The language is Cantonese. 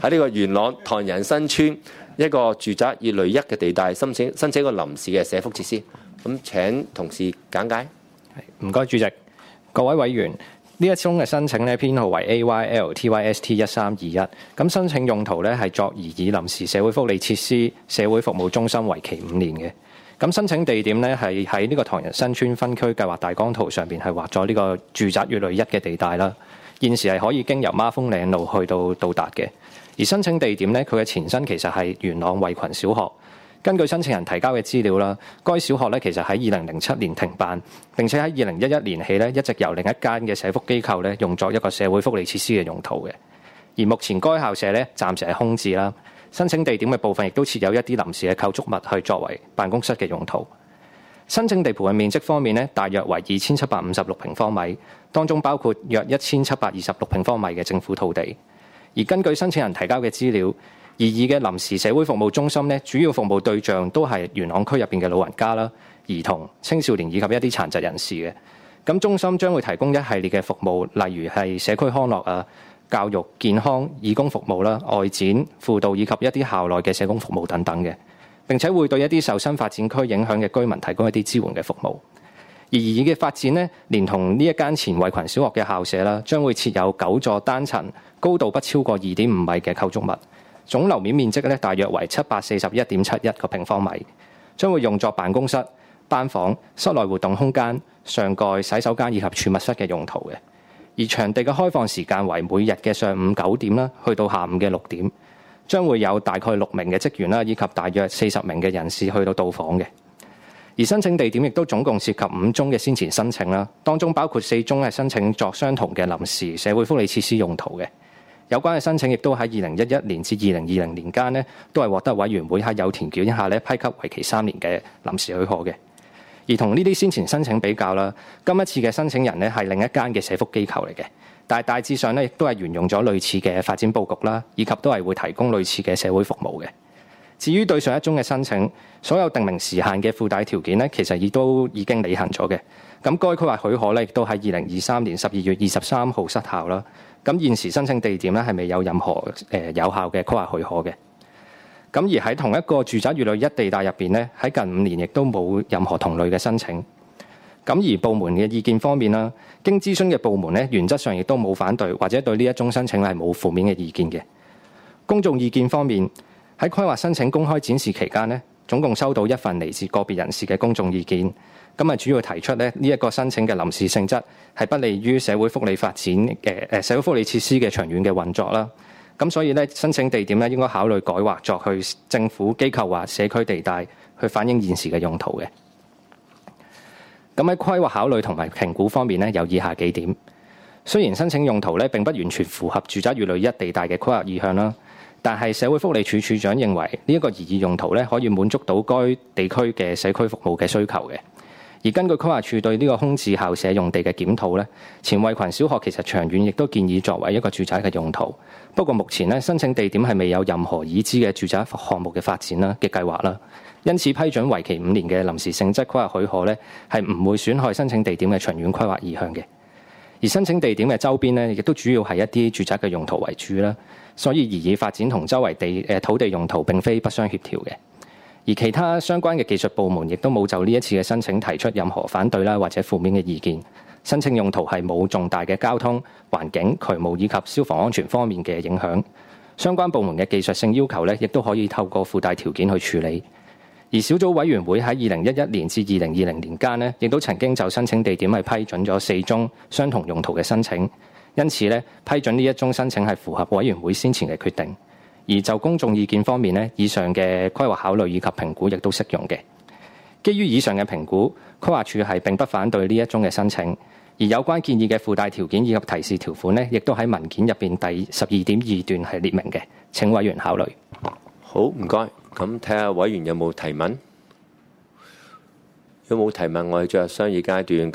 喺呢個元朗唐人新村一個住宅乙類1嘅地帶申請一個臨時嘅社福設施。咁請同事簡介。 唔該，主席，各位委員，呢一宗嘅申請咧編號為 AYLTYST1321，咁申請用途咧係作擬議臨時社會福利設施社會服務中心，為期5年嘅。咁申請地點咧係喺呢個唐人新村分區計劃大綱圖上邊係劃咗呢個住宅乙類1嘅地帶啦。現時係可以經由孖豐嶺路去到達嘅。而申請地點咧，佢嘅前身其實係元朗惠群小學。根據申請人提交嘅資料啦，該小學咧其實喺2007年停辦，並且喺2011年起咧一直由另一間嘅社福機構咧用作一個社會福利設施嘅用途嘅。而目前該校舍咧暫時係空置啦，申請地點嘅部分亦都設有一啲臨時嘅構築物去作為辦公室嘅用途。申請地盤嘅面積方面咧，大約為2756平方米，當中包括約1726平方米嘅政府土地。而根據申請人提交嘅資料，擬議嘅臨時社會服務中心咧，主要服務對象都係元朗區入邊嘅老人家啦、兒童、青少年以及一啲殘疾人士嘅。咁中心將會提供一系列嘅服務，例如係社區康樂啊、教育、健康、義工服務啦、外展、輔導以及一啲校內嘅社工服務等等嘅。並且會對一啲受新發展區影響嘅居民提供一啲支援嘅服務。而擬議嘅發展呢，連同呢一間前惠群小學嘅校舍啦，將會設有9座單層、高度不超過2.5米嘅構築物。總樓面面積咧大約為741.71個平方米，將會用作辦公室、班房、室內活動空間、上蓋、洗手間以及儲物室嘅用途嘅。而場地嘅開放時間為每日嘅上午9點啦，去到下午嘅6點，將會有大概6名嘅職員啦，以及大約40名嘅人士去到訪嘅。而申請地點亦都總共涉及5宗嘅先前申請啦，當中包括4宗係申請作相同嘅臨時社會福利設施用途嘅。有關嘅申請亦都喺2011年至2020年間呢，都係獲得委員會喺有條件下咧批給為期3年嘅臨時許可嘅。而同呢啲先前申請比較啦，今一次嘅申請人呢係另一間嘅社福機構嚟嘅，但係大致上咧亦都係沿用咗類似嘅發展佈局啦，以及都係會提供類似嘅社會服務嘅。至於對上一宗嘅申請，所有定明時限嘅附帶條件呢，其實亦都已經履行咗嘅。咁該規劃許可咧亦都喺2023年12月23號失效啦。咁現時申請地點咧係未有任何有效嘅規劃許可嘅。咁而喺同一個住宅乙類1地帶入邊咧，喺近5年亦都冇任何同類嘅申請。咁而部門嘅意見方面啦，經諮詢嘅部門咧，原則上亦都冇反對或者對呢一宗申請係冇負面嘅意見嘅。公眾意見方面，喺規劃申請公開展示期間咧，總共收到1份嚟自個別人士嘅公眾意見。咁主要提出咧呢一個申請嘅臨時性質係不利於社會福利發展嘅社會福利設施嘅長遠嘅運作啦。咁所以咧申請地點咧應該考慮改劃作去政府機構或社區地帶，去反映現時嘅用途嘅。咁喺規劃考慮同埋評估方面咧，有以下幾點。雖然申請用途咧並不完全符合住宅乙類1地帶嘅規劃意向啦，但係社會福利署署長認為呢一個擬議用途咧可以滿足到該地區嘅社區服務嘅需求嘅。而根據規劃署對呢個空置校舍用地嘅檢討咧，前惠群小學其實長遠亦都建議作為一個住宅嘅用途。不過目前咧申請地點係未有任何已知嘅住宅項目嘅發展啦嘅計劃啦，因此批准為期5年嘅臨時性質規劃許可咧係唔會損害申請地點嘅長遠規劃意向嘅。而申請地點嘅周邊咧亦都主要係一啲住宅嘅用途為主啦，所以擬議發展同周圍土地用途並非不相協調嘅。而其他相關嘅技術部門亦都冇就呢一次嘅申請提出任何反對啦或者負面嘅意見。申請用途係冇重大嘅交通、環境、渠務以及消防安全方面嘅影響。相關部門嘅技術性要求咧，亦都可以透過附帶條件去處理。而小組委員會喺2011年至2020年間呢，亦都曾經就申請地點係批准咗4宗相同用途嘅申請。因此咧，批准呢一宗申請係符合委員會先前嘅決定。而就公眾意見方面咧，以上嘅規劃考慮以及評估亦都適用嘅。基於以上嘅評估，規劃署係並不反對呢一宗嘅申請。而有關建議嘅附帶條件以及提示條款咧，亦都喺文件入邊第12.2段係列明嘅。請委員考慮。 好，唔該。咁睇下委員有冇提問？如果冇提問，我哋進入商議階段。